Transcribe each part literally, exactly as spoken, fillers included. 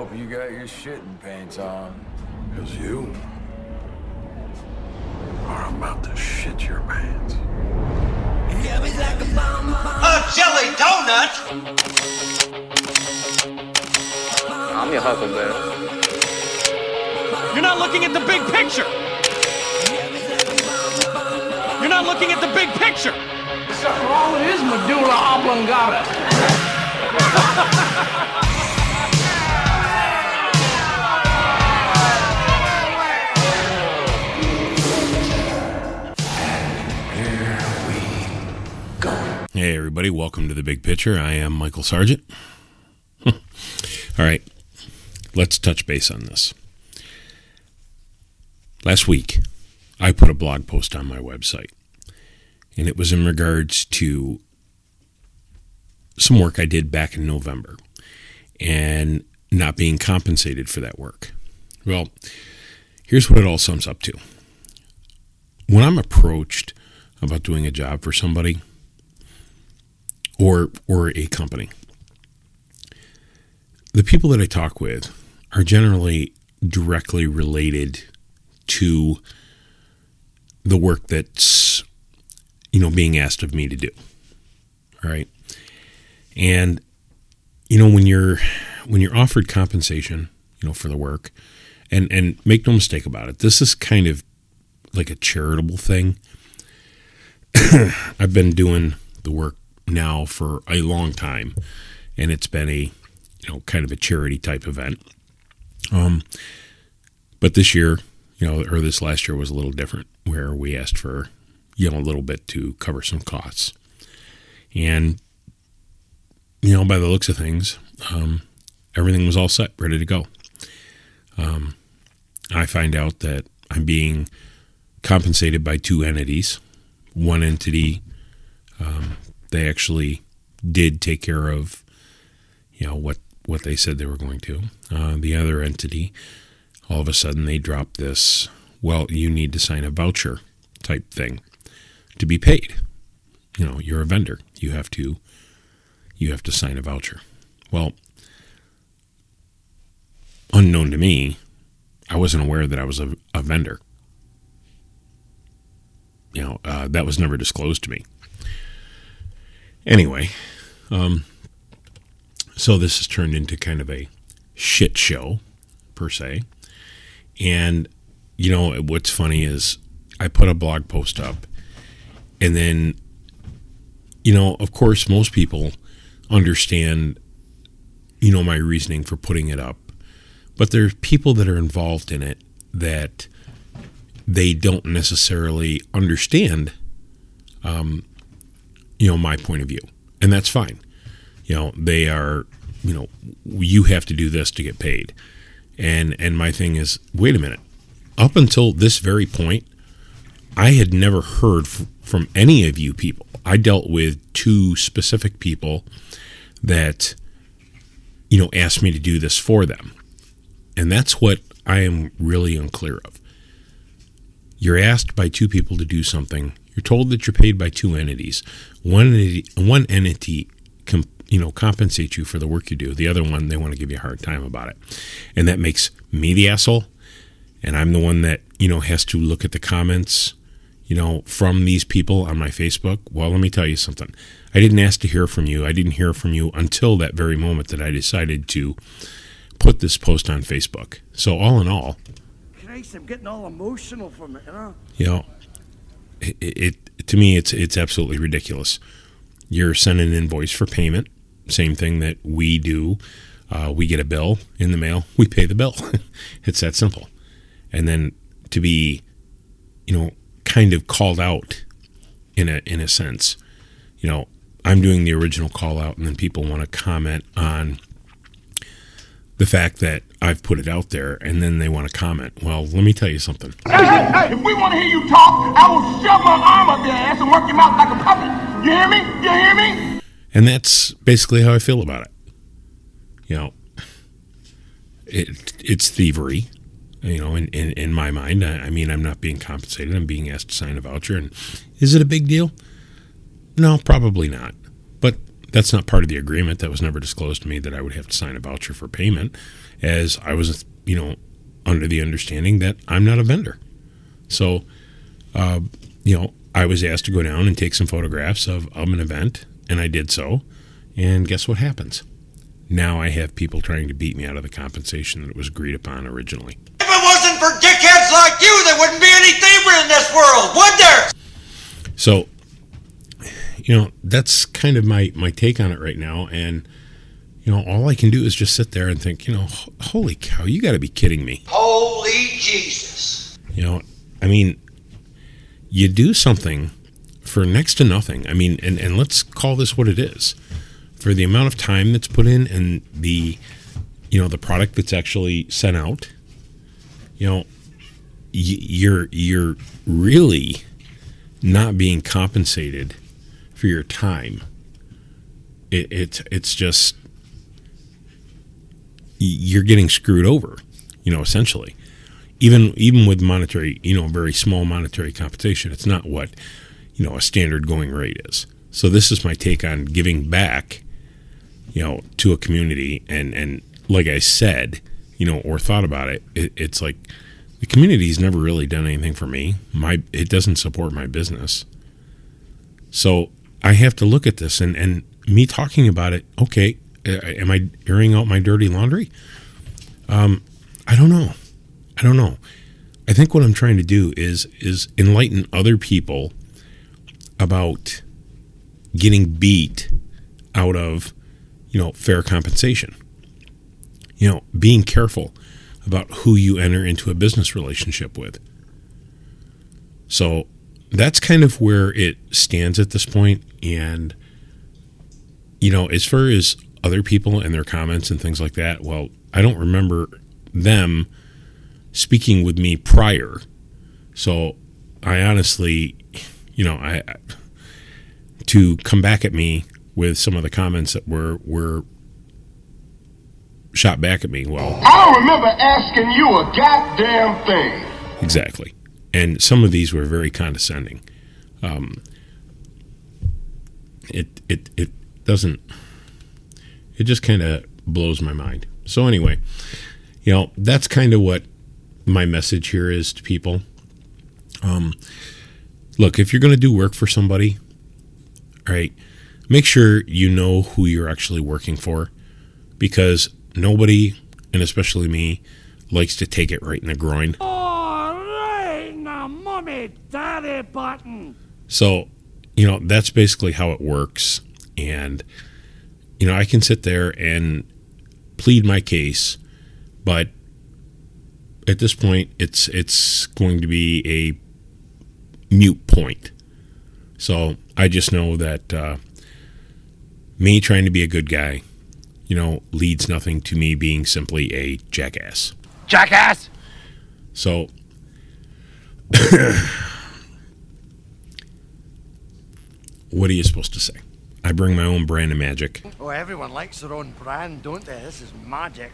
Hope you got your shitting pants on. Because you are about to shit your pants. A jelly donut? I'm your Huckleberry. You're not looking at the big picture. You're not looking at the big picture. Something wrong with his medulla oblongata. Hey everybody, welcome to The Big Picture. I am Michael Sargent. All right, let's touch base on this. Last week, I put a blog post on my website, and it was in regards to some work I did back in November and not being compensated for that work. Well, here's what it all sums up to. When I'm approached about doing a job for somebody, or or a company, the people that I talk with are generally directly related to the work that's, you know, being asked of me to do. All right. And, you know, when you're when you're offered compensation, you know, for the work, and, and make no mistake about it, this is kind of like a charitable thing. I've been doing the work now for a long time, and it's been a, you know, kind of a charity type event. Um, but this year, you know, or this last year was a little different, where we asked for, you know, a little bit to cover some costs. And, you know, by the looks of things, um, everything was all set, ready to go. Um, I find out that I'm being compensated by two entities. One entity, um, they actually did take care of, you know, what, what they said they were going to. Uh, the other entity, all of a sudden they dropped this, well, you need to sign a voucher type thing to be paid. You know, you're a vendor. You have to, you have to sign a voucher. Well, unknown to me, I wasn't aware that I was a, a vendor. You know, uh, that was never disclosed to me. Anyway, um, so this has turned into kind of a shit show, per se. And, you know, what's funny is I put a blog post up, and then, you know, of course, most people understand, you know, my reasoning for putting it up. But there's people that are involved in it that they don't necessarily understand, um, you know, my point of view. And that's fine. You know, they are, you know, you have to do this to get paid. And and my thing is, wait a minute. Up until this very point, I had never heard f- from any of you people. I dealt with two specific people that, you know, asked me to do this for them. And that's what I am really unclear of. You're asked by two people to do something. You're told that you're paid by two entities. One entity, one entity com, you know, compensates you for the work you do. The other one, they want to give you a hard time about it. And that makes me the asshole. And I'm the one that, you know, has to look at the comments, you know, from these people on my Facebook. Well, let me tell you something. I didn't ask to hear from you. I didn't hear from you until that very moment that I decided to put this post on Facebook. So all in all, Christ, I'm getting all emotional from it, you know? You know, it, it to me, it's it's absolutely ridiculous. You're sending an invoice for payment, same thing that we do. Uh, we get a bill in the mail, we pay the bill. It's that simple. And then to be, you know, kind of called out in a in a sense, you know, I'm doing the original call out, and then people want to comment on the fact that I've put it out there, and then they want to comment. Well, let me tell you something. Hey, hey, hey, if we want to hear you talk, I will shove my arm up your ass and work your mouth like a puppet. You hear me? You hear me? And that's basically how I feel about it. You know, it it's thievery, you know, in, in, in my mind. I, I mean, I'm not being compensated. I'm being asked to sign a voucher. And is it a big deal? No, probably not. But that's not part of the agreement. That was never disclosed to me that I would have to sign a voucher for payment, as I was, you know, under the understanding that I'm not a vendor. So, uh, you know, I was asked to go down and take some photographs of, of an event, and I did so. And guess what happens? Now I have people trying to beat me out of the compensation that was agreed upon originally. If it wasn't for dickheads like you, there wouldn't be any theater in this world, would there? So, you know, that's kind of my, my take on it right now. And, you know, all I can do is just sit there and think, you know, holy cow, you got to be kidding me. Holy Jesus. You know, I mean, you do something for next to nothing. I mean, and, and let's call this what it is. For the amount of time that's put in and the, you know, the product that's actually sent out, you know, you're you're really not being compensated for your time. It, it it's just, you're getting screwed over, you know, essentially. Even even with monetary, you know, very small monetary compensation, it's not what, you know, a standard going rate is. So this is my take on giving back, you know, to a community. And, and like I said, you know, or thought about it, it, it's like the community's never really done anything for me. My it doesn't support my business. So I have to look at this and, and me talking about it, okay, am I airing out my dirty laundry? Um, I don't know. I don't know. I think what I'm trying to do is is enlighten other people about getting beat out of, you know, fair compensation. You know, being careful about who you enter into a business relationship with. So that's kind of where it stands at this point. And, you know, as far as other people and their comments and things like that, well, I don't remember them speaking with me prior. So I honestly, you know, I to come back at me with some of the comments that were were shot back at me. Well, I don't remember asking you a goddamn thing. Exactly. And some of these were very condescending. Um, it it it doesn't. It just kind of blows my mind. So anyway, you know, that's kind of what my message here is to people. Um, look, if you're going to do work for somebody, all right, make sure you know who you're actually working for, because nobody, and especially me, likes to take it right in the groin. All right, now, mommy, daddy button. So, you know, that's basically how it works. And, you know, I can sit there and plead my case, but at this point, it's it's going to be a mute point. So I just know that uh, me trying to be a good guy, you know, leads nothing to me being simply a jackass. Jackass! So, what are you supposed to say? I bring my own brand of magic. Oh, everyone likes their own brand, don't they? This is magic.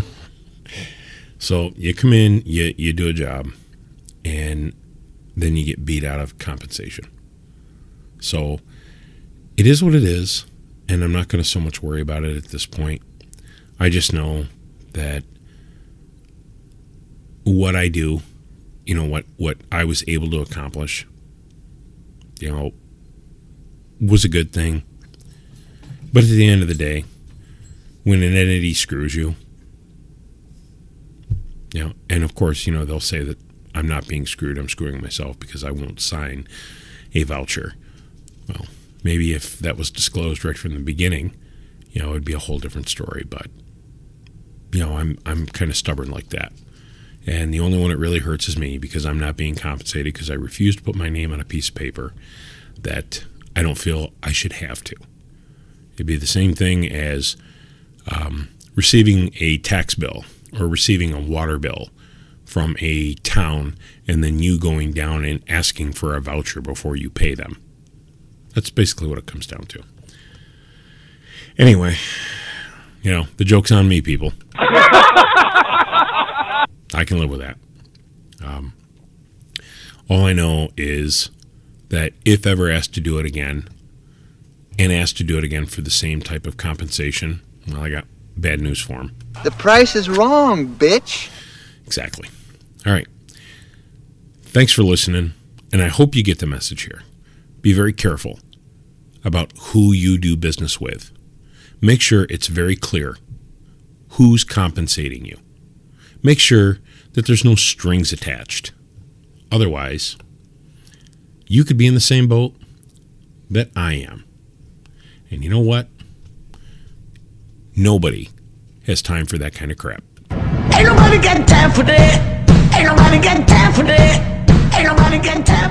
So you come in, you you do a job, and then you get beat out of compensation. So it is what it is, and I'm not going to so much worry about it at this point. I just know that what I do, you know, what, what I was able to accomplish, you know, was a good thing. But at the end of the day, when an entity screws you, you know, and of course, you know, they'll say that I'm not being screwed, I'm screwing myself because I won't sign a voucher. Well, maybe if that was disclosed right from the beginning, you know, it'd be a whole different story. But, you know, I'm I'm kind of stubborn like that. And the only one it really hurts is me, because I'm not being compensated because I refuse to put my name on a piece of paper that I don't feel I should have to. It'd be the same thing as um, receiving a tax bill or receiving a water bill from a town and then you going down and asking for a voucher before you pay them. That's basically what it comes down to. Anyway, you know, the joke's on me, people. I can live with that. Um, all I know is that if ever asked to do it again, and asked to do it again for the same type of compensation, well, I got bad news for him. The price is wrong, bitch. Exactly. All right. Thanks for listening, and I hope you get the message here. Be very careful about who you do business with. Make sure it's very clear who's compensating you. Make sure that there's no strings attached. Otherwise, you could be in the same boat that I am. And you know what? Nobody has time for that kind of crap. Ain't nobody got time for that. Ain't nobody got time for that. Ain't nobody got time.